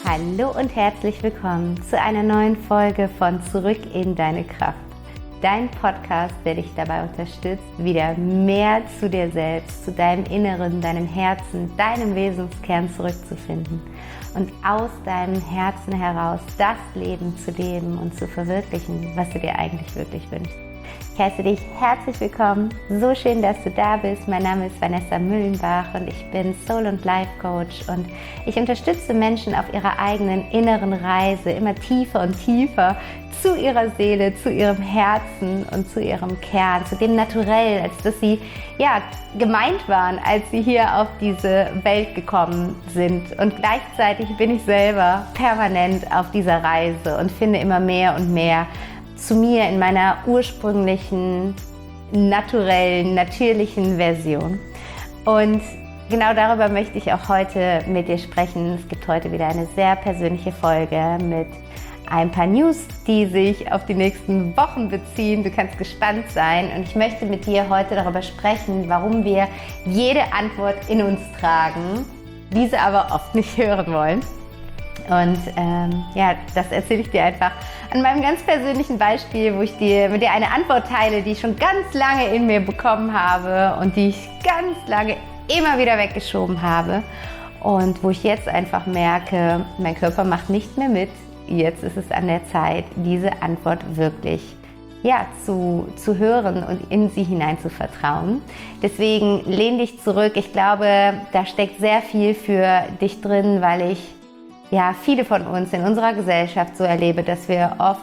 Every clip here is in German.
Hallo und herzlich willkommen zu einer neuen Folge von Zurück in deine Kraft. Dein Podcast, der dich dabei unterstützt, wieder mehr zu dir selbst, zu deinem Inneren, deinem Herzen, deinem Wesenskern zurückzufinden und aus deinem Herzen heraus das Leben zu leben und zu verwirklichen, was du dir eigentlich wirklich wünschst. Ich heiße dich herzlich willkommen. So schön, dass du da bist. Mein Name ist Vanessa Müllenbach und ich bin Soul- und Life-Coach und ich unterstütze Menschen auf ihrer eigenen inneren Reise immer tiefer und tiefer zu ihrer Seele, zu ihrem Herzen und zu ihrem Kern, zu dem Naturell, als dass sie gemeint waren, als sie hier auf diese Welt gekommen sind. Und gleichzeitig bin ich selber permanent auf dieser Reise und finde immer mehr und mehr zu mir in meiner ursprünglichen, naturellen, natürlichen Version. Und genau darüber möchte ich auch heute mit dir sprechen. Es gibt heute wieder eine sehr persönliche Folge mit ein paar News, die sich auf die nächsten Wochen beziehen. Du kannst gespannt sein und ich möchte mit dir heute darüber sprechen, warum wir jede Antwort in uns tragen, diese aber oft nicht hören wollen. Und das erzähle ich dir einfach an meinem ganz persönlichen Beispiel, wo ich mit dir eine Antwort teile, die ich schon ganz lange in mir bekommen habe und die ich ganz lange immer wieder weggeschoben habe. Und wo ich jetzt einfach merke, mein Körper macht nicht mehr mit. Jetzt ist es an der Zeit, diese Antwort wirklich zu hören und in sie hinein zu vertrauen. Deswegen lehn dich zurück. Ich glaube, da steckt sehr viel für dich drin, weil ich viele von uns in unserer Gesellschaft so erlebe, dass wir oft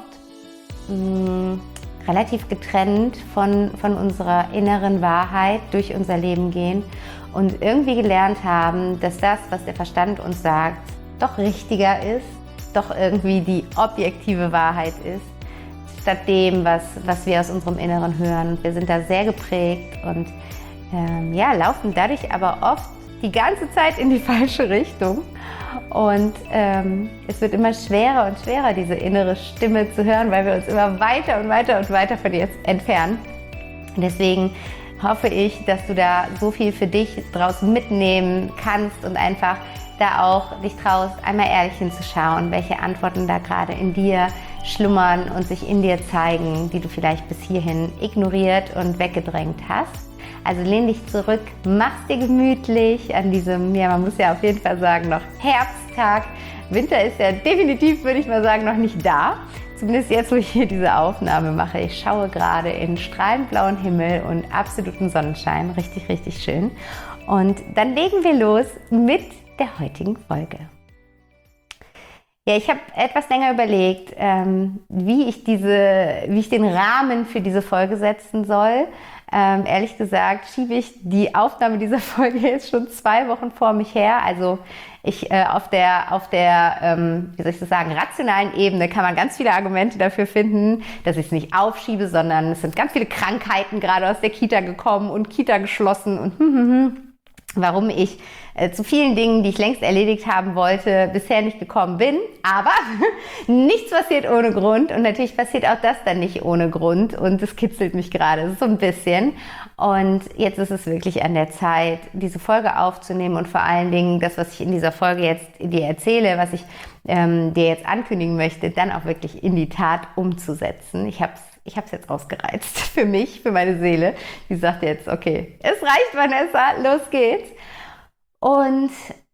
relativ getrennt von unserer inneren Wahrheit durch unser Leben gehen und irgendwie gelernt haben, dass das, was der Verstand uns sagt, doch richtiger ist, doch irgendwie die objektive Wahrheit ist, statt dem, was wir aus unserem Inneren hören. Und wir sind da sehr geprägt und laufen dadurch aber oft die ganze Zeit in die falsche Richtung. Und es wird immer schwerer und schwerer, diese innere Stimme zu hören, weil wir uns immer weiter und weiter und weiter von ihr entfernen. Und deswegen hoffe ich, dass du da so viel für dich draus mitnehmen kannst und einfach da auch dich traust, einmal ehrlich hinzuschauen, welche Antworten da gerade in dir schlummern und sich in dir zeigen, die du vielleicht bis hierhin ignoriert und weggedrängt hast. Also lehn dich zurück, mach's dir gemütlich an diesem, man muss ja auf jeden Fall sagen, noch Herbsttag. Winter ist ja definitiv, würde ich mal sagen, noch nicht da. Zumindest jetzt, wo ich hier diese Aufnahme mache. Ich schaue gerade in strahlend blauen Himmel und absoluten Sonnenschein. Richtig, richtig schön. Und dann legen wir los mit der heutigen Folge. Ja, ich habe etwas länger überlegt, wie ich den Rahmen für diese Folge setzen soll. Ehrlich gesagt schiebe ich die Aufnahme dieser Folge jetzt schon 2 Wochen vor mich her. Also ich auf der rationalen Ebene kann man ganz viele Argumente dafür finden, dass ich es nicht aufschiebe, sondern es sind ganz viele Krankheiten gerade aus der Kita gekommen und Kita geschlossen und warum ich zu vielen Dingen, die ich längst erledigt haben wollte, bisher nicht gekommen bin. Aber nichts passiert ohne Grund und natürlich passiert auch das dann nicht ohne Grund und es kitzelt mich gerade so ein bisschen. Und jetzt ist es wirklich an der Zeit, diese Folge aufzunehmen und vor allen Dingen das, was ich in dieser Folge jetzt dir erzähle, was ich dir jetzt ankündigen möchte, dann auch wirklich in die Tat umzusetzen. Ich habe es jetzt ausgereizt für mich, für meine Seele. Die sagt jetzt, okay, es reicht, Vanessa, los geht's. Und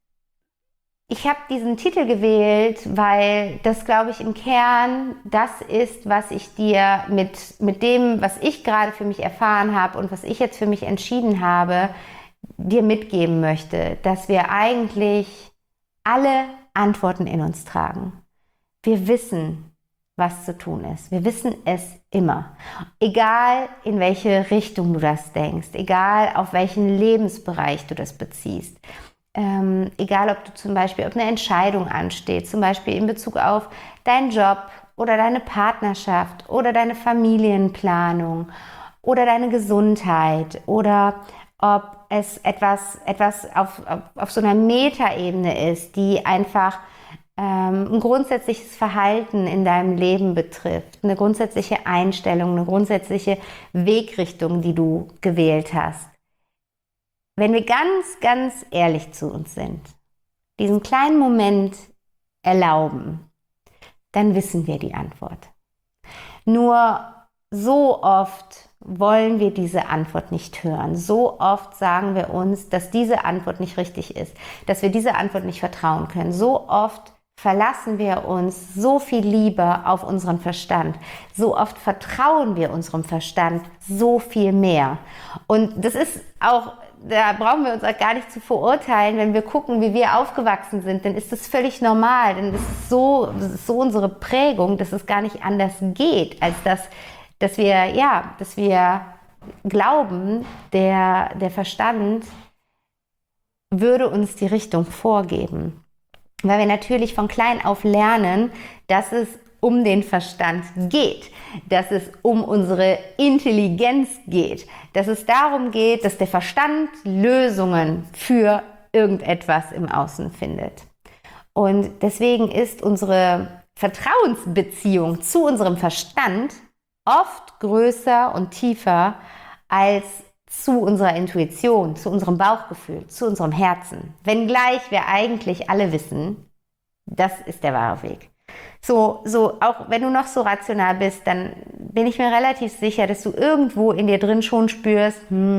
ich habe diesen Titel gewählt, weil das, glaube ich, im Kern das ist, was ich dir mit dem, was ich gerade für mich erfahren habe und was ich jetzt für mich entschieden habe, dir mitgeben möchte, dass wir eigentlich alle Antworten in uns tragen. Wir wissen, was zu tun ist. Wir wissen es immer. Egal, in welche Richtung du das denkst, egal, auf welchen Lebensbereich du das beziehst, egal, ob eine Entscheidung ansteht, zum Beispiel in Bezug auf deinen Job oder deine Partnerschaft oder deine Familienplanung oder deine Gesundheit oder ob es etwas auf so einer Metaebene ist, die einfach ein grundsätzliches Verhalten in deinem Leben betrifft, eine grundsätzliche Einstellung, eine grundsätzliche Wegrichtung, die du gewählt hast. Wenn wir ganz, ganz ehrlich zu uns sind, diesen kleinen Moment erlauben, dann wissen wir die Antwort. Nur so oft wollen wir diese Antwort nicht hören. So oft sagen wir uns, dass diese Antwort nicht richtig ist, dass wir dieser Antwort nicht vertrauen können. So oft verlassen wir uns so viel lieber auf unseren Verstand. So oft vertrauen wir unserem Verstand so viel mehr. Und das ist auch, da brauchen wir uns auch gar nicht zu verurteilen, wenn wir gucken, wie wir aufgewachsen sind, dann ist das völlig normal, denn das ist so unsere Prägung, dass es gar nicht anders geht, als dass wir glauben, der Verstand würde uns die Richtung vorgeben. Weil wir natürlich von klein auf lernen, dass es um den Verstand geht, dass es um unsere Intelligenz geht, dass es darum geht, dass der Verstand Lösungen für irgendetwas im Außen findet. Und deswegen ist unsere Vertrauensbeziehung zu unserem Verstand oft größer und tiefer als zu unserer Intuition, zu unserem Bauchgefühl, zu unserem Herzen. Wenngleich wir eigentlich alle wissen, das ist der wahre Weg. So auch wenn du noch so rational bist, dann bin ich mir relativ sicher, dass du irgendwo in dir drin schon spürst,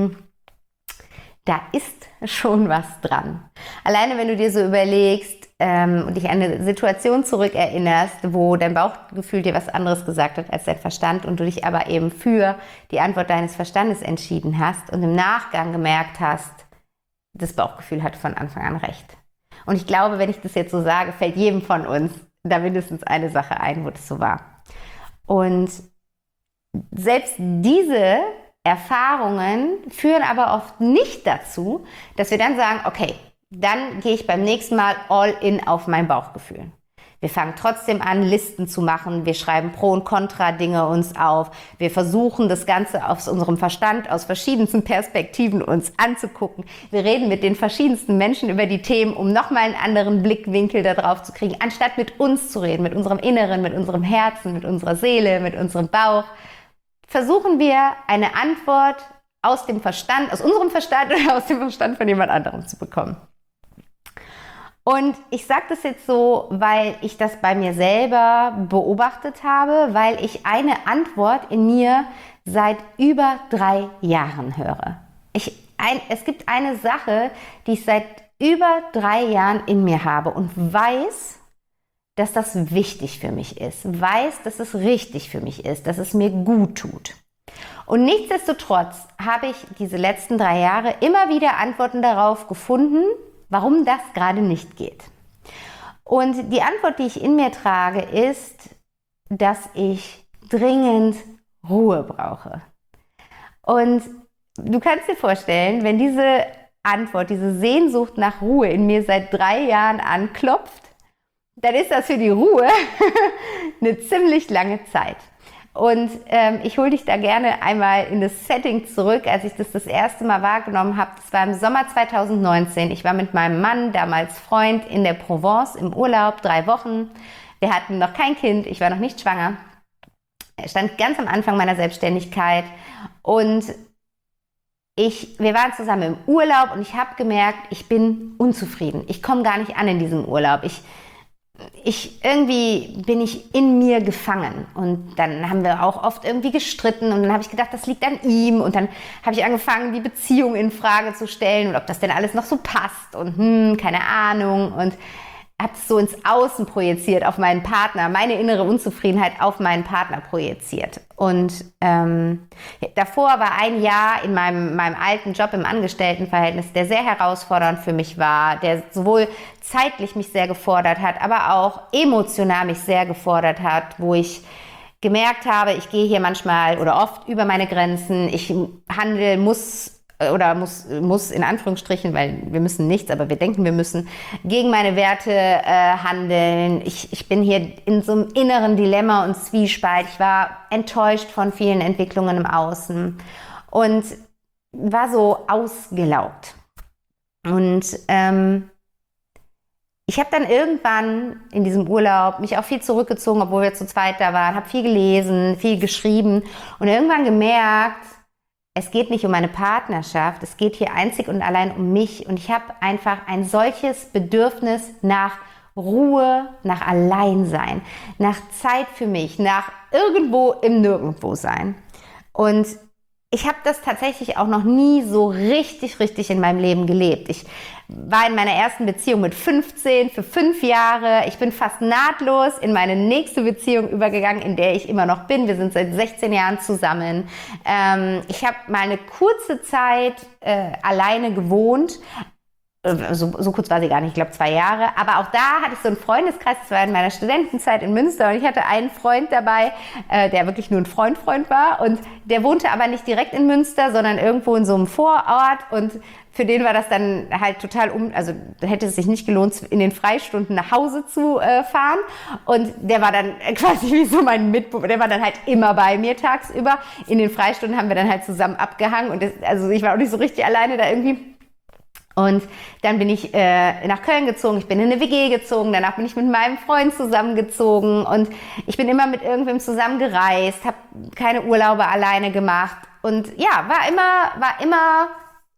da ist schon was dran. Alleine wenn du dir so überlegst und dich an eine Situation zurückerinnerst, wo dein Bauchgefühl dir was anderes gesagt hat als dein Verstand und du dich aber eben für die Antwort deines Verstandes entschieden hast und im Nachgang gemerkt hast, das Bauchgefühl hat von Anfang an recht. Und ich glaube, wenn ich das jetzt so sage, fällt jedem von uns da mindestens eine Sache ein, wo das so war. Und selbst diese Erfahrungen führen aber oft nicht dazu, dass wir dann sagen, okay, dann gehe ich beim nächsten Mal all in auf mein Bauchgefühl. Wir fangen trotzdem an, Listen zu machen. Wir schreiben Pro- und Kontra-Dinge uns auf. Wir versuchen, das Ganze aus unserem Verstand, aus verschiedensten Perspektiven uns anzugucken. Wir reden mit den verschiedensten Menschen über die Themen, um nochmal einen anderen Blickwinkel darauf zu kriegen, anstatt mit uns zu reden, mit unserem Inneren, mit unserem Herzen, mit unserer Seele, mit unserem Bauch. Versuchen wir eine Antwort aus dem Verstand, aus unserem Verstand oder aus dem Verstand von jemand anderem zu bekommen. Und ich sage das jetzt so, weil ich das bei mir selber beobachtet habe, weil ich eine Antwort in mir seit über 3 Jahren höre. Es gibt eine Sache, die ich seit über 3 Jahren in mir habe und weiß, dass das wichtig für mich ist, weiß, dass es richtig für mich ist, dass es mir gut tut. Und nichtsdestotrotz habe ich diese letzten 3 Jahre immer wieder Antworten darauf gefunden, warum das gerade nicht geht. Und die Antwort, die ich in mir trage, ist, dass ich dringend Ruhe brauche. Und du kannst dir vorstellen, wenn diese Antwort, diese Sehnsucht nach Ruhe in mir seit 3 Jahren anklopft, dann ist das für die Ruhe eine ziemlich lange Zeit. Und ich hole dich da gerne einmal in das Setting zurück, als ich das erste Mal wahrgenommen habe. Das war im Sommer 2019. Ich war mit meinem Mann, damals Freund, in der Provence im Urlaub, 3 Wochen. Wir hatten noch kein Kind, ich war noch nicht schwanger. Er stand ganz am Anfang meiner Selbstständigkeit und wir waren zusammen im Urlaub und ich habe gemerkt, ich bin unzufrieden. Ich komme gar nicht an in diesem Urlaub. Irgendwie bin ich in mir gefangen und dann haben wir auch oft irgendwie gestritten und dann habe ich gedacht, das liegt an ihm und dann habe ich angefangen, die Beziehung in Frage zu stellen und ob das denn alles noch so passt und keine Ahnung und habe es so ins Außen projiziert auf meinen Partner, meine innere Unzufriedenheit auf meinen Partner projiziert. Und davor war ein Jahr in meinem alten Job im Angestelltenverhältnis, der sehr herausfordernd für mich war, der sowohl zeitlich mich sehr gefordert hat, aber auch emotional mich sehr gefordert hat, wo ich gemerkt habe, ich gehe hier manchmal oder oft über meine Grenzen, ich handle, muss in Anführungsstrichen, weil wir müssen nichts, aber wir denken, wir müssen gegen meine Werte handeln. Ich bin hier in so einem inneren Dilemma und Zwiespalt. Ich war enttäuscht von vielen Entwicklungen im Außen und war so ausgelaugt. Und ich habe dann irgendwann in diesem Urlaub mich auch viel zurückgezogen, obwohl wir zu zweit da waren, habe viel gelesen, viel geschrieben und irgendwann gemerkt, es geht nicht um meine Partnerschaft, es geht hier einzig und allein um mich und ich habe einfach ein solches Bedürfnis nach Ruhe, nach Alleinsein, nach Zeit für mich, nach irgendwo im Nirgendwo sein. Und ich habe das tatsächlich auch noch nie so richtig in meinem Leben gelebt. Ich war in meiner ersten Beziehung mit 15 für 5 Jahre. Ich bin fast nahtlos in meine nächste Beziehung übergegangen, in der ich immer noch bin. Wir sind seit 16 Jahren zusammen. Ich habe mal eine kurze Zeit alleine gewohnt. So kurz war sie gar nicht, ich glaube 2 Jahre. Aber auch da hatte ich so einen Freundeskreis, das war in meiner Studentenzeit in Münster. Und ich hatte einen Freund dabei, der wirklich nur ein Freund war. Und der wohnte aber nicht direkt in Münster, sondern irgendwo in so einem Vorort. Und für den war das dann halt total also hätte es sich nicht gelohnt, in den Freistunden nach Hause zu fahren. Und der war dann quasi wie so mein Mitbewohner, der war dann halt immer bei mir tagsüber. In den Freistunden haben wir dann halt zusammen abgehangen. Und also ich war auch nicht so richtig alleine da irgendwie. Und dann bin ich nach Köln gezogen, ich bin in eine WG gezogen, danach bin ich mit meinem Freund zusammengezogen und ich bin immer mit irgendwem zusammen gereist, habe keine Urlaube alleine gemacht und ja, war immer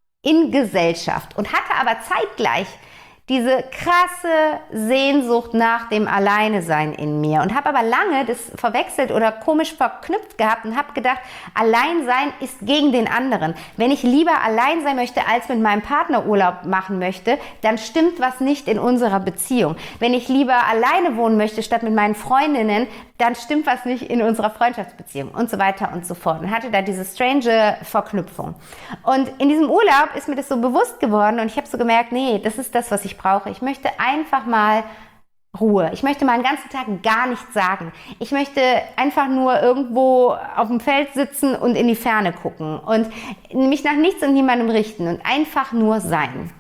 in Gesellschaft und hatte aber zeitgleich diese krasse Sehnsucht nach dem Alleinesein in mir und habe aber lange das verwechselt oder komisch verknüpft gehabt und habe gedacht, Alleinsein ist gegen den anderen. Wenn ich lieber allein sein möchte, als mit meinem Partner Urlaub machen möchte, dann stimmt was nicht in unserer Beziehung. Wenn ich lieber alleine wohnen möchte, statt mit meinen Freundinnen, dann stimmt was nicht in unserer Freundschaftsbeziehung und so weiter und so fort. Und hatte da diese strange Verknüpfung. Und in diesem Urlaub ist mir das so bewusst geworden und ich habe so gemerkt, nee, das ist das, was ich brauche. Ich möchte einfach mal Ruhe. Ich möchte mal einen ganzen Tag gar nichts sagen. Ich möchte einfach nur irgendwo auf dem Feld sitzen und in die Ferne gucken und mich nach nichts und niemandem richten und einfach nur sein.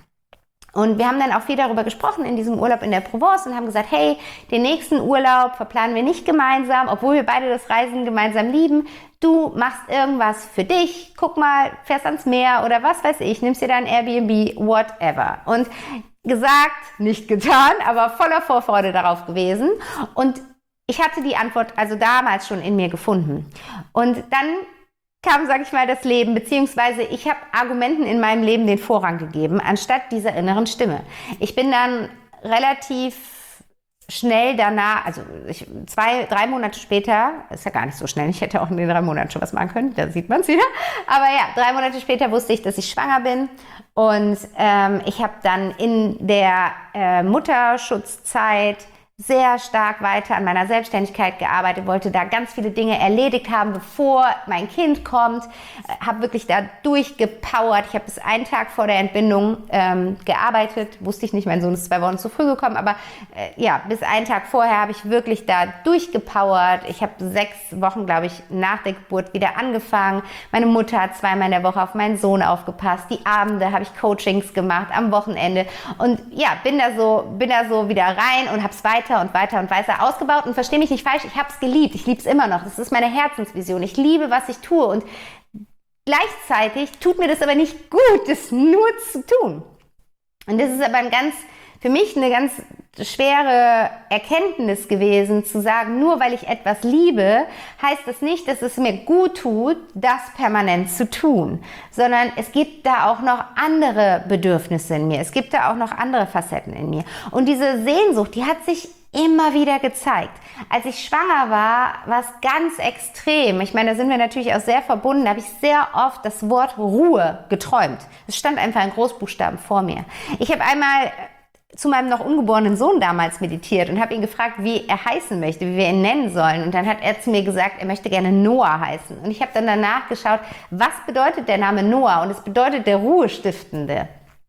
Und wir haben dann auch viel darüber gesprochen in diesem Urlaub in der Provence und haben gesagt, hey, den nächsten Urlaub verplanen wir nicht gemeinsam, obwohl wir beide das Reisen gemeinsam lieben. Du machst irgendwas für dich, guck mal, fährst ans Meer oder was weiß ich, nimmst dir dein Airbnb, whatever. Und gesagt, nicht getan, aber voller Vorfreude darauf gewesen. Und ich hatte die Antwort also damals schon in mir gefunden. Und dann kam, sage ich mal, das Leben, beziehungsweise ich habe Argumenten in meinem Leben den Vorrang gegeben, anstatt dieser inneren Stimme. Ich bin dann relativ schnell danach, also 3 Monate später, ist ja gar nicht so schnell, ich hätte auch in den 3 Monaten schon was machen können, da sieht man es wieder, aber ja, 3 Monate später wusste ich, dass ich schwanger bin und ich habe dann in der Mutterschutzzeit sehr stark weiter an meiner Selbstständigkeit gearbeitet, wollte da ganz viele Dinge erledigt haben, bevor mein Kind kommt, habe wirklich da durchgepowert. Ich habe bis einen Tag vor der Entbindung gearbeitet, wusste ich nicht, mein Sohn ist 2 Wochen zu früh gekommen, aber ja, bis einen Tag vorher habe ich wirklich da durchgepowert. Ich habe 6 Wochen, glaube ich, nach der Geburt wieder angefangen. Meine Mutter hat 2-mal in der Woche auf meinen Sohn aufgepasst. Die Abende habe ich Coachings gemacht, am Wochenende und ja, bin da so wieder rein und habe es weiter ausgebaut und verstehe mich nicht falsch, ich habe es geliebt, ich liebe es immer noch, das ist meine Herzensvision, ich liebe, was ich tue und gleichzeitig tut mir das aber nicht gut, das nur zu tun. Und das ist aber für mich eine ganz schwere Erkenntnis gewesen, zu sagen, nur weil ich etwas liebe, heißt das nicht, dass es mir gut tut, das permanent zu tun, sondern es gibt da auch noch andere Bedürfnisse in mir, es gibt da auch noch andere Facetten in mir. Und diese Sehnsucht, die hat sich immer wieder gezeigt. Als ich schwanger war es ganz extrem. Ich meine, da sind wir natürlich auch sehr verbunden. Da habe ich sehr oft das Wort Ruhe geträumt. Es stand einfach in Großbuchstaben vor mir. Ich habe einmal zu meinem noch ungeborenen Sohn damals meditiert und habe ihn gefragt, wie er heißen möchte, wie wir ihn nennen sollen. Und dann hat er zu mir gesagt, er möchte gerne Noah heißen. Und ich habe dann danach geschaut, was bedeutet der Name Noah? Und es bedeutet der Ruhestiftende.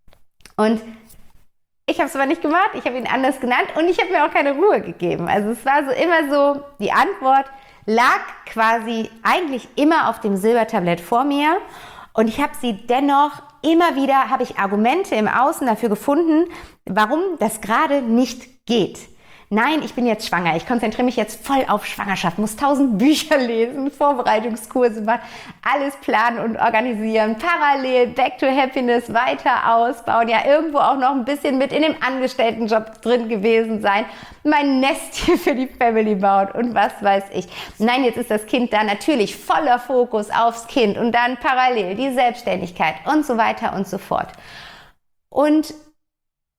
Und ich habe es aber nicht gemacht, ich habe ihn anders genannt und ich habe mir auch keine Ruhe gegeben. Also es war so immer so, die Antwort lag quasi eigentlich immer auf dem Silbertablett vor mir und ich habe sie dennoch immer wieder, habe ich Argumente im Außen dafür gefunden, warum das gerade nicht geht. Nein, ich bin jetzt schwanger, ich konzentriere mich jetzt voll auf Schwangerschaft, muss 1000 Bücher lesen, Vorbereitungskurse machen, alles planen und organisieren, parallel Back to Happiness weiter ausbauen, ja irgendwo auch noch ein bisschen mit in dem Angestelltenjob drin gewesen sein, mein Nest hier für die Family bauen und was weiß ich. Nein, jetzt ist das Kind da natürlich voller Fokus aufs Kind und dann parallel die Selbstständigkeit und so weiter und so fort. Und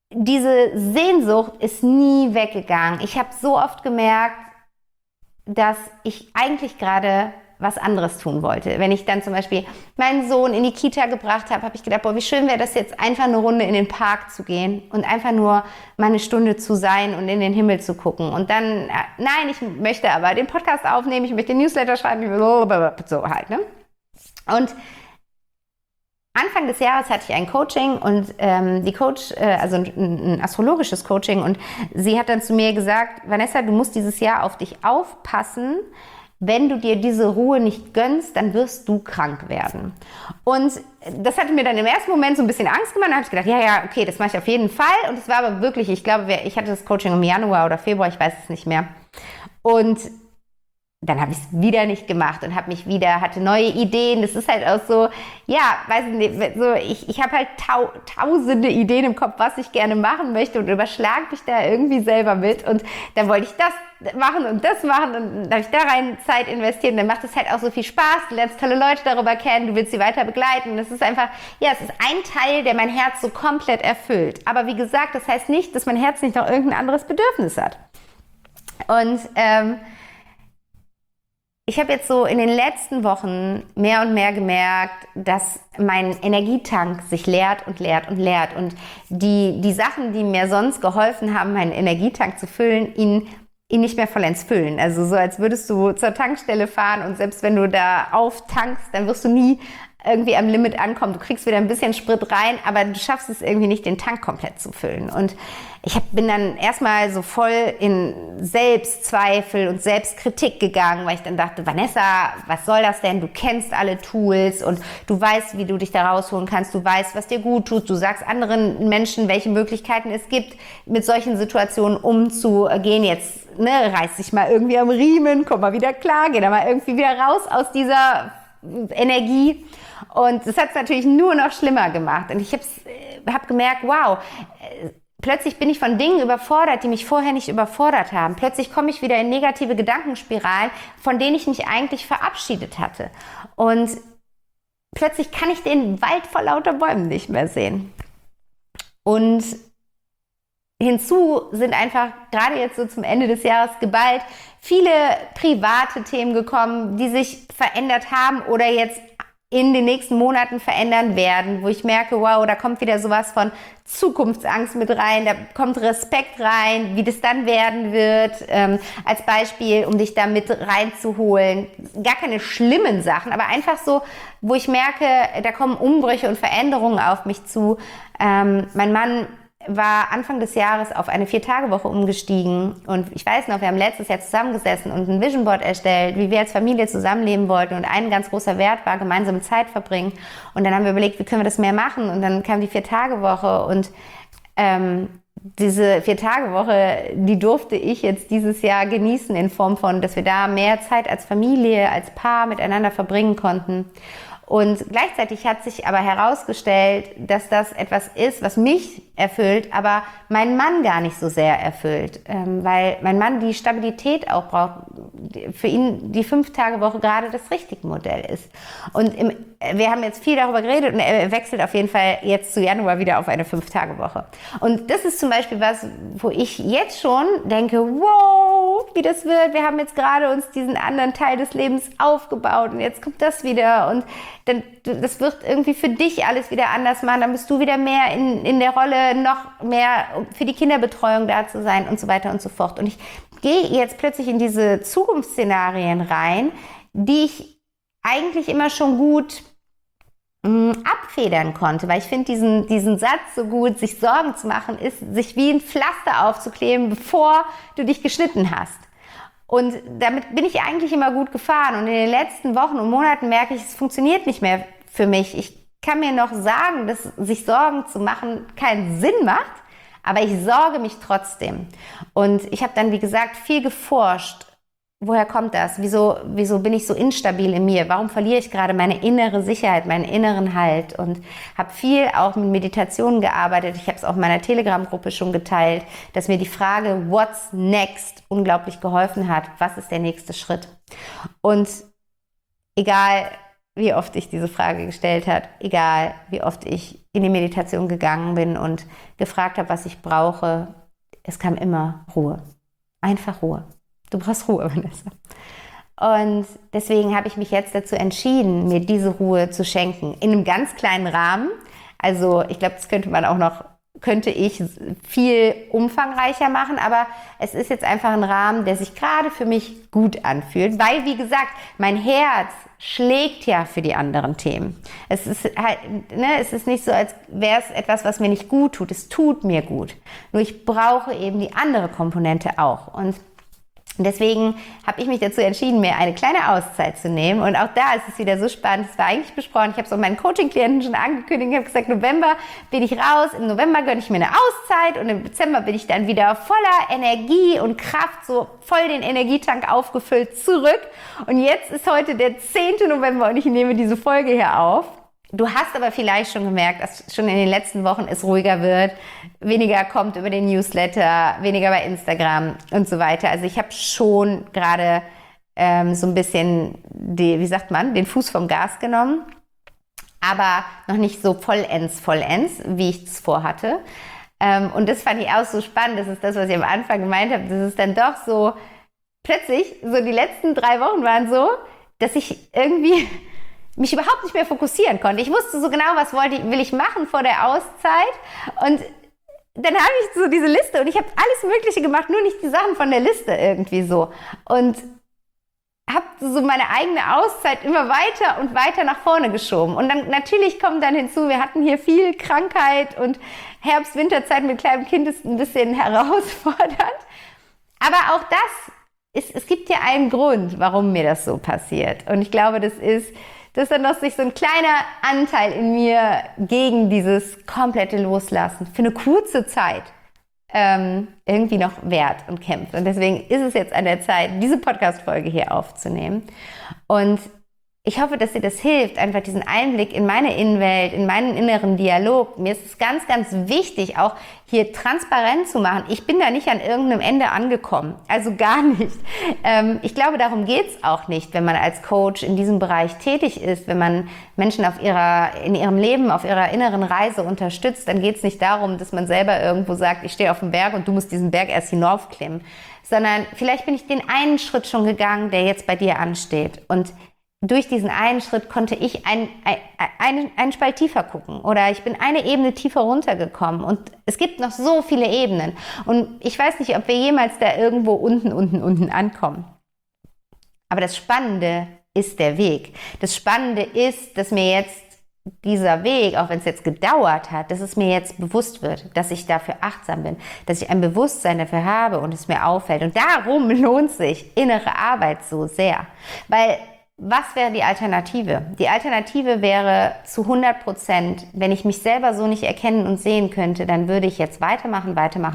diese Sehnsucht ist nie weggegangen. Ich habe so oft gemerkt, dass ich eigentlich gerade was anderes tun wollte. Wenn ich dann zum Beispiel meinen Sohn in die Kita gebracht habe, habe ich gedacht, boah, wie schön wäre das jetzt, einfach eine Runde in den Park zu gehen und einfach nur mal eine Stunde zu sein und in den Himmel zu gucken. Und dann, nein, ich möchte aber den Podcast aufnehmen, ich möchte den Newsletter schreiben, so halt, ne? Und Anfang des Jahres hatte ich ein Coaching und die Coach, also ein astrologisches Coaching, und sie hat dann zu mir gesagt, Vanessa, du musst dieses Jahr auf dich aufpassen. Wenn du dir diese Ruhe nicht gönnst, dann wirst du krank werden. Und das hatte mir dann im ersten Moment so ein bisschen Angst gemacht. Dann habe ich gedacht, ja, okay, das mache ich auf jeden Fall. Und es war aber wirklich, ich glaube, ich hatte das Coaching im Januar oder Februar, ich weiß es nicht mehr. Und dann habe ich es wieder nicht gemacht und hatte neue Ideen. Das ist halt auch so, ja, weiß nicht, so, ich habe halt tausende Ideen im Kopf, was ich gerne machen möchte, und überschlage mich da irgendwie selber mit. Und dann wollte ich das machen und dann habe ich da rein Zeit investiert, und dann macht es halt auch so viel Spaß. Du lernst tolle Leute darüber kennen, du willst sie weiter begleiten. Das ist einfach, ja, es ist ein Teil, der mein Herz so komplett erfüllt. Aber wie gesagt, das heißt nicht, dass mein Herz nicht noch irgendein anderes Bedürfnis hat. Und ich habe jetzt so in den letzten Wochen mehr und mehr gemerkt, dass mein Energietank sich leert und leert und leert. Und die Sachen, die mir sonst geholfen haben, meinen Energietank zu füllen, ihn nicht mehr vollends füllen. Also so, als würdest du zur Tankstelle fahren und selbst wenn du da auftankst, dann wirst du nie irgendwie am Limit ankommen. Du kriegst wieder ein bisschen Sprit rein, aber du schaffst es irgendwie nicht, den Tank komplett zu füllen. Und ich bin dann erstmal so voll in Selbstzweifel und Selbstkritik gegangen, weil ich dann dachte, Vanessa, was soll das denn? Du kennst alle Tools und du weißt, wie du dich da rausholen kannst. Du weißt, was dir gut tut. Du sagst anderen Menschen, welche Möglichkeiten es gibt, mit solchen Situationen umzugehen. Jetzt reiß dich mal irgendwie am Riemen, komm mal wieder klar, geh da mal irgendwie wieder raus aus dieser Energie. Und das hat es natürlich nur noch schlimmer gemacht. Und ich habe gemerkt, wow, plötzlich bin ich von Dingen überfordert, die mich vorher nicht überfordert haben. Plötzlich komme ich wieder in negative Gedankenspiralen, von denen ich mich eigentlich verabschiedet hatte. Und plötzlich kann ich den Wald vor lauter Bäumen nicht mehr sehen. Und hinzu sind einfach gerade jetzt so zum Ende des Jahres geballt viele private Themen gekommen, die sich verändert haben oder jetzt in den nächsten Monaten verändern werden, wo ich merke, wow, da kommt wieder sowas von Zukunftsangst mit rein, da kommt Respekt rein, wie das dann werden wird, als Beispiel, um dich da mit reinzuholen. Gar keine schlimmen Sachen, aber einfach so, wo ich merke, da kommen Umbrüche und Veränderungen auf mich zu. Mein Mann war Anfang des Jahres auf eine 4-Tage-Woche umgestiegen und ich weiß noch, wir haben letztes Jahr zusammengesessen und ein Vision Board erstellt, wie wir als Familie zusammenleben wollten, und ein ganz großer Wert war gemeinsame Zeit verbringen, und dann haben wir überlegt, wie können wir das mehr machen, und dann kam die 4-Tage-Woche und diese 4-Tage-Woche, die durfte ich jetzt dieses Jahr genießen in Form von, dass wir da mehr Zeit als Familie, als Paar miteinander verbringen konnten. Und gleichzeitig hat sich aber herausgestellt, dass das etwas ist, was mich erfüllt, aber meinen Mann gar nicht so sehr erfüllt, weil mein Mann die Stabilität auch braucht. Für ihn die 5-Tage-Woche gerade das richtige Modell ist. Und wir haben jetzt viel darüber geredet, und er wechselt auf jeden Fall jetzt zu Januar wieder auf eine 5-Tage-Woche. Und das ist zum Beispiel was, wo ich jetzt schon denke, wow, wie das wird. Wir haben jetzt gerade uns diesen anderen Teil des Lebens aufgebaut und jetzt kommt das wieder, und dann, das wird irgendwie für dich alles wieder anders machen. Dann bist du wieder mehr in der Rolle, noch mehr für die Kinderbetreuung da zu sein und so weiter und so fort. Und ich gehe jetzt plötzlich in diese Zukunftsszenarien rein, die ich eigentlich immer schon gut abfedern konnte, weil ich finde diesen Satz so gut, sich Sorgen zu machen, ist, sich wie ein Pflaster aufzukleben, bevor du dich geschnitten hast. Und damit bin ich eigentlich immer gut gefahren. Und in den letzten Wochen und Monaten merke ich, es funktioniert nicht mehr für mich. Ich kann mir noch sagen, dass sich Sorgen zu machen keinen Sinn macht, aber ich sorge mich trotzdem. Und ich habe dann, wie gesagt, viel geforscht. Woher kommt das? Wieso bin ich so instabil in mir? Warum verliere ich gerade meine innere Sicherheit, meinen inneren Halt? Und habe viel auch mit Meditationen gearbeitet. Ich habe es auch in meiner Telegram-Gruppe schon geteilt, dass mir die Frage What's next unglaublich geholfen hat. Was ist der nächste Schritt? Und egal, wie oft ich diese Frage gestellt habe, egal wie oft ich in die Meditation gegangen bin und gefragt habe, was ich brauche, es kam immer Ruhe. Einfach Ruhe. Du brauchst Ruhe, Vanessa. Und deswegen habe ich mich jetzt dazu entschieden, mir diese Ruhe zu schenken. In einem ganz kleinen Rahmen. Also ich glaube, das könnte ich viel umfangreicher machen, aber es ist jetzt einfach ein Rahmen, der sich gerade für mich gut anfühlt, weil, wie gesagt, mein Herz schlägt ja für die anderen Themen. Es ist halt, es ist nicht so, als wäre es etwas, was mir nicht gut tut. Es tut mir gut. Nur ich brauche eben die andere Komponente auch. Und deswegen habe ich mich dazu entschieden, mir eine kleine Auszeit zu nehmen. Und auch da ist es wieder so spannend. Es war eigentlich besprochen. Ich habe es auch meinen Coaching-Klienten schon angekündigt. Ich habe gesagt, November bin ich raus. Im November gönne ich mir eine Auszeit. Und im Dezember bin ich dann wieder voller Energie und Kraft, so voll den Energietank aufgefüllt zurück. Und jetzt ist heute der 10. November und ich nehme diese Folge hier auf. Du hast aber vielleicht schon gemerkt, dass schon in den letzten Wochen es ruhiger wird, weniger kommt über den Newsletter, weniger bei Instagram und so weiter. Also ich habe schon gerade so ein bisschen, den Fuß vom Gas genommen, aber noch nicht so vollends, wie ich es vorhatte. Und das fand ich auch so spannend. Das ist das, was ich am Anfang gemeint habe. Das ist dann doch so, plötzlich, so die letzten 3 Wochen waren so, dass ich irgendwie mich überhaupt nicht mehr fokussieren konnte. Ich wusste so genau, was will ich machen vor der Auszeit. Und dann habe ich so diese Liste und ich habe alles Mögliche gemacht, nur nicht die Sachen von der Liste irgendwie so. Und habe so meine eigene Auszeit immer weiter und weiter nach vorne geschoben. Und dann natürlich kommt dann hinzu, wir hatten hier viel Krankheit und Herbst-Winterzeit mit kleinem Kind ist ein bisschen herausfordernd. Aber auch es gibt ja einen Grund, warum mir das so passiert. Und ich glaube, das ist, dass dann noch sich so ein kleiner Anteil in mir gegen dieses komplette Loslassen für eine kurze Zeit irgendwie noch wehrt und kämpft. Und deswegen ist es jetzt an der Zeit, diese Podcast-Folge hier aufzunehmen. Und ich hoffe, dass dir das hilft, einfach diesen Einblick in meine Innenwelt, in meinen inneren Dialog. Mir ist es ganz, ganz wichtig, auch hier transparent zu machen. Ich bin da nicht an irgendeinem Ende angekommen. Also gar nicht. Ich glaube, darum geht's auch nicht, wenn man als Coach in diesem Bereich tätig ist, wenn man Menschen in ihrem Leben, auf ihrer inneren Reise unterstützt, dann geht's nicht darum, dass man selber irgendwo sagt, ich stehe auf dem Berg und du musst diesen Berg erst hinaufklimmen. Sondern vielleicht bin ich den einen Schritt schon gegangen, der jetzt bei dir ansteht. Und durch diesen einen Schritt konnte ich einen Spalt tiefer gucken oder ich bin eine Ebene tiefer runtergekommen und es gibt noch so viele Ebenen und ich weiß nicht, ob wir jemals da irgendwo unten ankommen. Aber das Spannende ist der Weg. Das Spannende ist, dass mir jetzt dieser Weg, auch wenn es jetzt gedauert hat, dass es mir jetzt bewusst wird, dass ich dafür achtsam bin, dass ich ein Bewusstsein dafür habe und es mir auffällt. Und darum lohnt sich innere Arbeit so sehr, weil was wäre die Alternative? Die Alternative wäre zu 100%, wenn ich mich selber so nicht erkennen und sehen könnte, dann würde ich jetzt weitermachen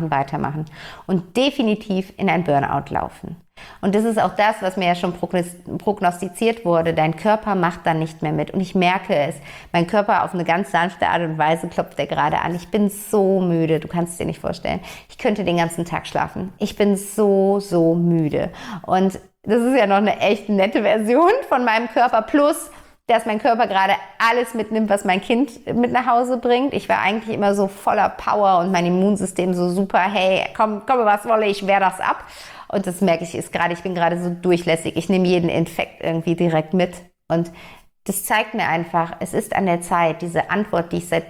und definitiv in ein Burnout laufen. Und das ist auch das, was mir ja schon prognostiziert wurde. Dein Körper macht dann nicht mehr mit. Und ich merke es. Mein Körper auf eine ganz sanfte Art und Weise klopft er gerade an. Ich bin so müde. Du kannst es dir nicht vorstellen. Ich könnte den ganzen Tag schlafen. Ich bin so müde. Und das ist ja noch eine echt nette Version von meinem Körper. Plus, dass mein Körper gerade alles mitnimmt, was mein Kind mit nach Hause bringt. Ich war eigentlich immer so voller Power und mein Immunsystem so super. Hey, komm, was wolle, ich wehr das ab. Und das merke ich ich bin gerade so durchlässig. Ich nehme jeden Infekt irgendwie direkt mit. Und das zeigt mir einfach, es ist an der Zeit, diese Antwort, die ich seit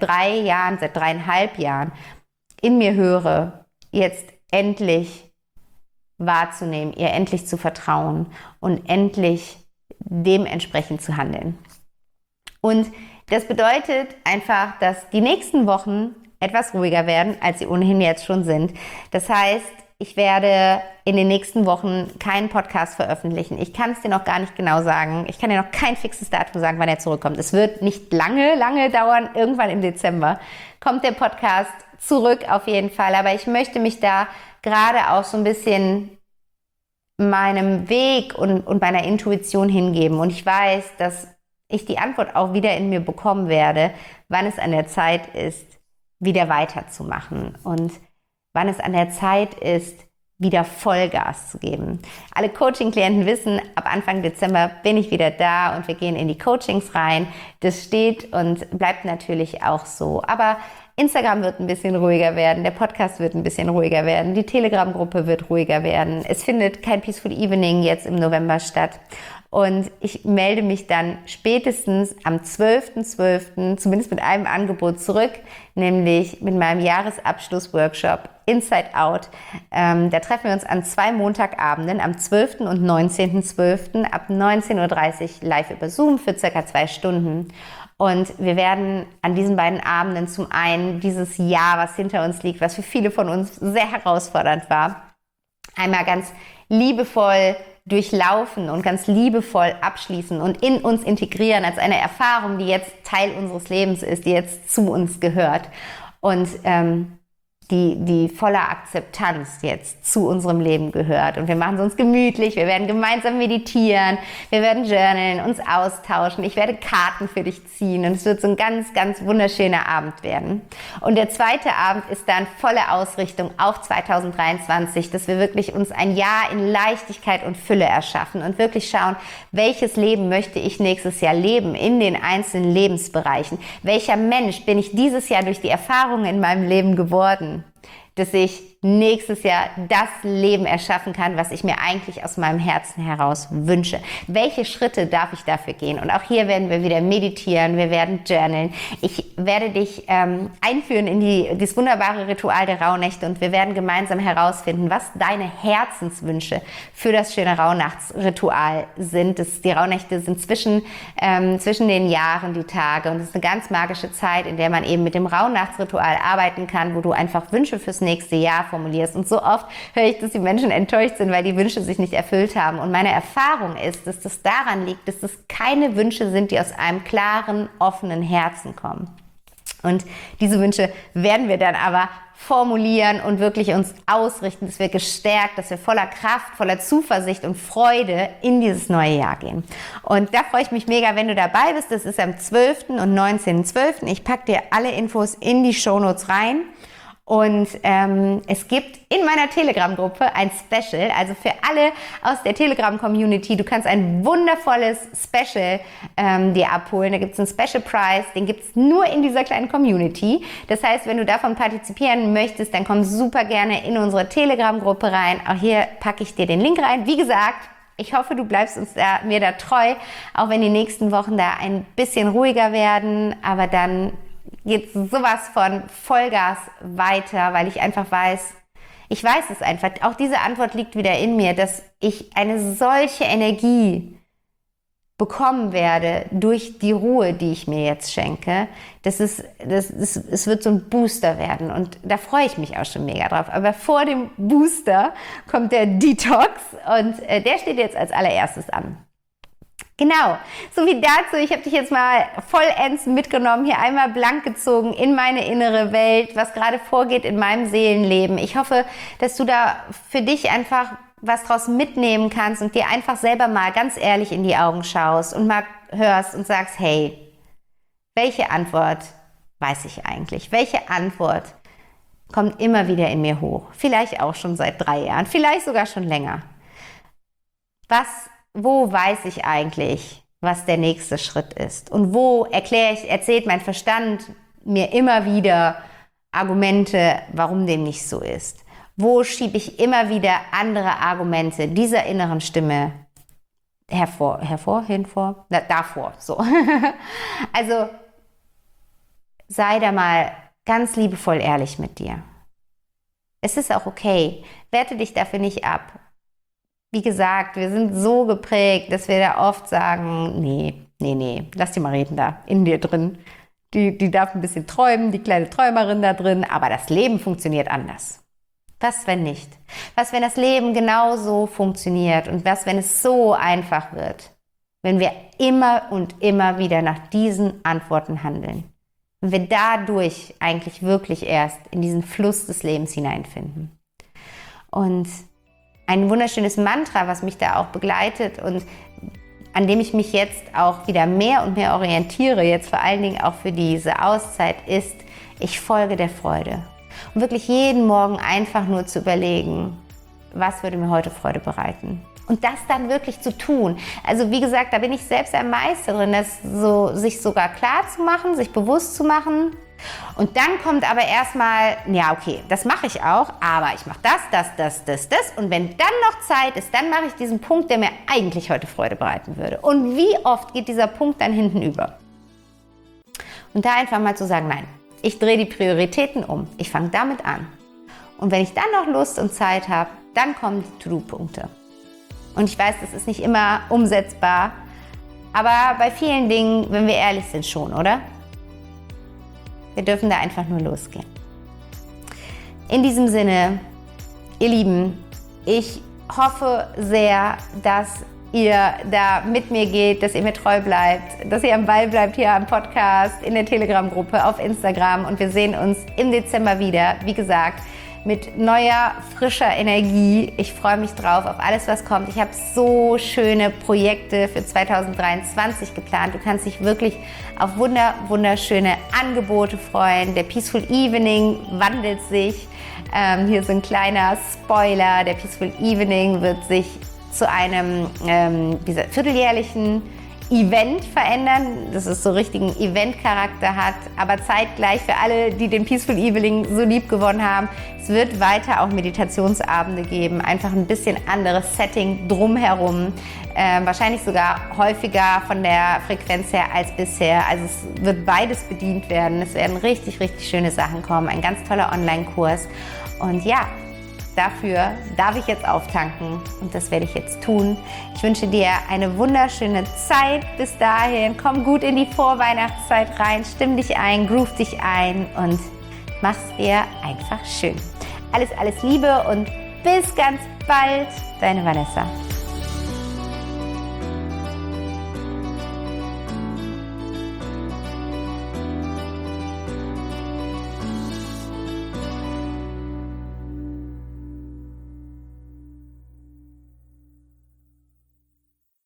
3,5 Jahren in mir höre, jetzt endlich wahrzunehmen, ihr endlich zu vertrauen und endlich dementsprechend zu handeln. Und das bedeutet einfach, dass die nächsten Wochen etwas ruhiger werden, als sie ohnehin jetzt schon sind. Das heißt, ich werde in den nächsten Wochen keinen Podcast veröffentlichen. Ich kann es dir noch gar nicht genau sagen. Ich kann dir noch kein fixes Datum sagen, wann er zurückkommt. Es wird nicht lange dauern. Irgendwann im Dezember kommt der Podcast zurück auf jeden Fall. Aber ich möchte mich da gerade auch so ein bisschen meinem Weg und meiner Intuition hingeben. Und ich weiß, dass ich die Antwort auch wieder in mir bekommen werde, wann es an der Zeit ist, wieder weiterzumachen und wann es an der Zeit ist, wieder Vollgas zu geben. Alle Coaching-Klienten wissen, ab Anfang Dezember bin ich wieder da und wir gehen in die Coachings rein. Das steht und bleibt natürlich auch so. Aber Instagram wird ein bisschen ruhiger werden, der Podcast wird ein bisschen ruhiger werden, die Telegram-Gruppe wird ruhiger werden. Es findet kein Peaceful Evening jetzt im November statt. Und ich melde mich dann spätestens am 12.12. zumindest mit einem Angebot zurück, nämlich mit meinem Jahresabschluss-Workshop Inside Out. Da treffen wir uns an 2 Montagabenden, am 12. und 19.12. ab 19.30 Uhr live über Zoom für circa 2 Stunden. Und wir werden an diesen beiden Abenden zum einen dieses Jahr, was hinter uns liegt, was für viele von uns sehr herausfordernd war, einmal ganz liebevoll durchlaufen und ganz liebevoll abschließen und in uns integrieren als eine Erfahrung, die jetzt Teil unseres Lebens ist, die jetzt zu uns gehört und die voller Akzeptanz jetzt zu unserem Leben gehört. Und wir machen es uns gemütlich, wir werden gemeinsam meditieren, wir werden journalen, uns austauschen, ich werde Karten für dich ziehen und es wird so ein ganz, ganz wunderschöner Abend werden. Und der zweite Abend ist dann volle Ausrichtung auf 2023, dass wir wirklich uns ein Jahr in Leichtigkeit und Fülle erschaffen und wirklich schauen, welches Leben möchte ich nächstes Jahr leben in den einzelnen Lebensbereichen. Welcher Mensch bin ich dieses Jahr durch die Erfahrungen in meinem Leben geworden, dass ich nächstes Jahr das Leben erschaffen kann, was ich mir eigentlich aus meinem Herzen heraus wünsche. Welche Schritte darf ich dafür gehen? Und auch hier werden wir wieder meditieren, wir werden journalen. Ich werde dich einführen in dieses wunderbare Ritual der Rauhnächte und wir werden gemeinsam herausfinden, was deine Herzenswünsche für das schöne Rauhnachtsritual sind. Die Rauhnächte sind zwischen den Jahren die Tage und es ist eine ganz magische Zeit, in der man eben mit dem Rauhnachtsritual arbeiten kann, wo du einfach Wünsche fürs nächste Jahr formulierst. Und so oft höre ich, dass die Menschen enttäuscht sind, weil die Wünsche sich nicht erfüllt haben. Und meine Erfahrung ist, dass das daran liegt, dass das keine Wünsche sind, die aus einem klaren, offenen Herzen kommen. Und diese Wünsche werden wir dann aber formulieren und wirklich uns ausrichten, dass wir gestärkt, dass wir voller Kraft, voller Zuversicht und Freude in dieses neue Jahr gehen. Und da freue ich mich mega, wenn du dabei bist. Das ist am 12. und 19.12. Ich packe dir alle Infos in die Shownotes rein. Und es gibt in meiner Telegram-Gruppe ein Special, also für alle aus der Telegram-Community, du kannst ein wundervolles Special dir abholen. Da gibt es einen Special Prize, den gibt es nur in dieser kleinen Community. Das heißt, wenn du davon partizipieren möchtest, dann komm super gerne in unsere Telegram-Gruppe rein. Auch hier packe ich dir den Link rein. Wie gesagt, ich hoffe, du bleibst mir da treu, auch wenn die nächsten Wochen da ein bisschen ruhiger werden, aber dann geht sowas von Vollgas weiter, weil ich einfach weiß, ich weiß es einfach, auch diese Antwort liegt wieder in mir, dass ich eine solche Energie bekommen werde durch die Ruhe, die ich mir jetzt schenke. Es wird so ein Booster werden und da freue ich mich auch schon mega drauf. Aber vor dem Booster kommt der Detox und der steht jetzt als allererstes an. Genau, so wie dazu, ich habe dich jetzt mal vollends mitgenommen, hier einmal blank gezogen in meine innere Welt, was gerade vorgeht in meinem Seelenleben. Ich hoffe, dass du da für dich einfach was draus mitnehmen kannst und dir einfach selber mal ganz ehrlich in die Augen schaust und mal hörst und sagst, hey, welche Antwort weiß ich eigentlich? Welche Antwort kommt immer wieder in mir hoch? Vielleicht auch schon seit 3 Jahren, vielleicht sogar schon länger. Wo weiß ich eigentlich, was der nächste Schritt ist? Und wo erzählt mein Verstand mir immer wieder Argumente, warum dem nicht so ist? Wo schiebe ich immer wieder andere Argumente dieser inneren Stimme davor, so. Also sei da mal ganz liebevoll ehrlich mit dir. Es ist auch okay, werte dich dafür nicht ab. Wie gesagt, wir sind so geprägt, dass wir da oft sagen, nee, lass die mal reden da in dir drin. Die darf ein bisschen träumen, die kleine Träumerin da drin, aber das Leben funktioniert anders. Was, wenn nicht? Was, wenn das Leben genauso funktioniert und was, wenn es so einfach wird? Wenn wir immer und immer wieder nach diesen Antworten handeln. Wenn wir dadurch eigentlich wirklich erst in diesen Fluss des Lebens hineinfinden. Und ein wunderschönes Mantra, was mich da auch begleitet und an dem ich mich jetzt auch wieder mehr und mehr orientiere, jetzt vor allen Dingen auch für diese Auszeit, ist, ich folge der Freude. Und wirklich jeden Morgen einfach nur zu überlegen, was würde mir heute Freude bereiten? Und das dann wirklich zu tun. Also wie gesagt, da bin ich selbst ein Meister drin, das so, sich sogar klar zu machen, sich bewusst zu machen. Und dann kommt aber erstmal, ja okay, das mache ich auch, aber ich mache das. Und wenn dann noch Zeit ist, dann mache ich diesen Punkt, der mir eigentlich heute Freude bereiten würde. Und wie oft geht dieser Punkt dann hinten über? Und da einfach mal zu sagen, nein, ich drehe die Prioritäten um. Ich fange damit an. Und wenn ich dann noch Lust und Zeit habe, dann kommen die To-Do-Punkte. Und ich weiß, das ist nicht immer umsetzbar, aber bei vielen Dingen, wenn wir ehrlich sind, schon, oder? Wir dürfen da einfach nur losgehen. In diesem Sinne, ihr Lieben, ich hoffe sehr, dass ihr da mit mir geht, dass ihr mir treu bleibt, dass ihr am Ball bleibt hier am Podcast, in der Telegram-Gruppe, auf Instagram und wir sehen uns im Dezember wieder. Wie gesagt, mit neuer, frischer Energie. Ich freue mich drauf auf alles, was kommt. Ich habe so schöne Projekte für 2023 geplant. Du kannst dich wirklich auf wunderschöne Angebote freuen. Der Peaceful Evening wandelt sich. Hier so ein kleiner Spoiler. Der Peaceful Evening wird sich zu einem vierteljährlichen Event verändern, dass es so richtigen Event-Charakter hat, aber zeitgleich für alle, die den Peaceful Evening so lieb gewonnen haben, es wird weiter auch Meditationsabende geben, einfach ein bisschen anderes Setting drumherum, wahrscheinlich sogar häufiger von der Frequenz her als bisher, also es wird beides bedient werden, es werden richtig schöne Sachen kommen, ein ganz toller Online-Kurs und ja, dafür darf ich jetzt auftanken und das werde ich jetzt tun. Ich wünsche dir eine wunderschöne Zeit bis dahin. Komm gut in die Vorweihnachtszeit rein, stimm dich ein, groove dich ein und mach's dir einfach schön. Alles Liebe und bis ganz bald, deine Vanessa.